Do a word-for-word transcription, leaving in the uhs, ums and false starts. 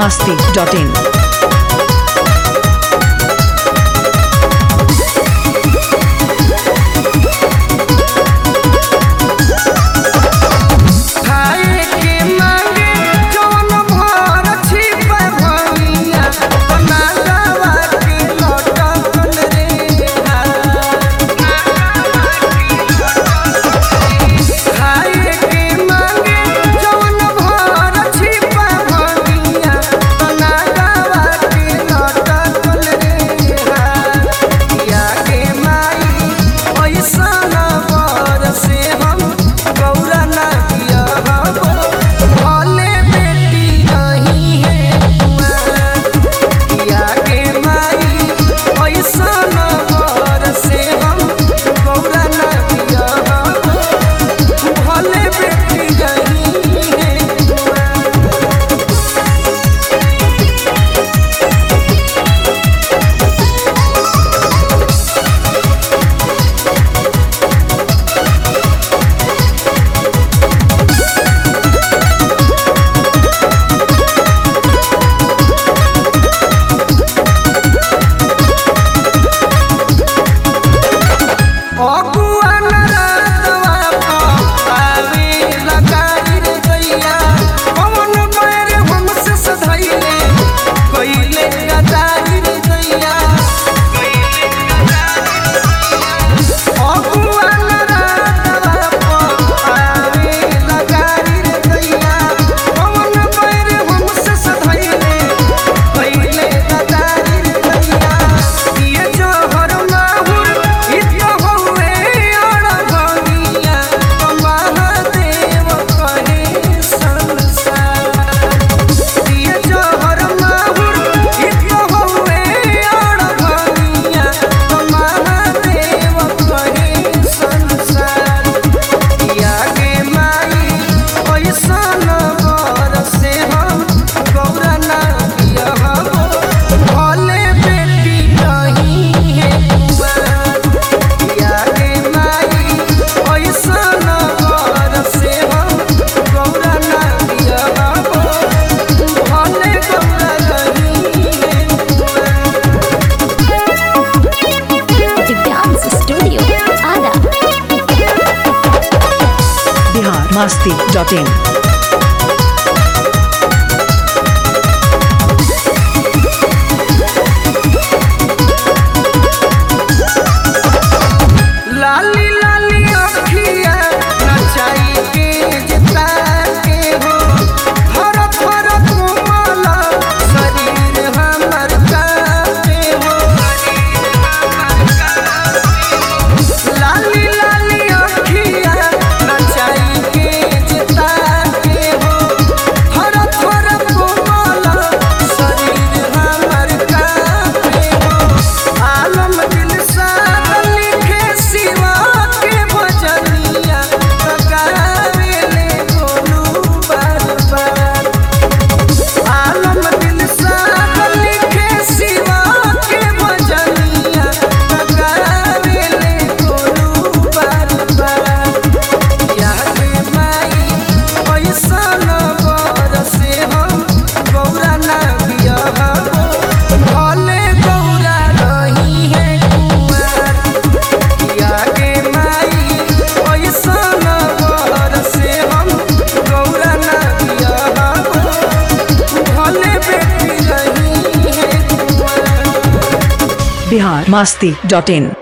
masti dot in. masti dot in. लाली लाली अखिया नचाई के जता के हो हर हर कोमल शरीर हमर काटे हो लाली लाली अखिया नचाई के जता के हो हर हर कोमल शरीर हमर काटे हो आलम दिल सा Bihar masti dot in.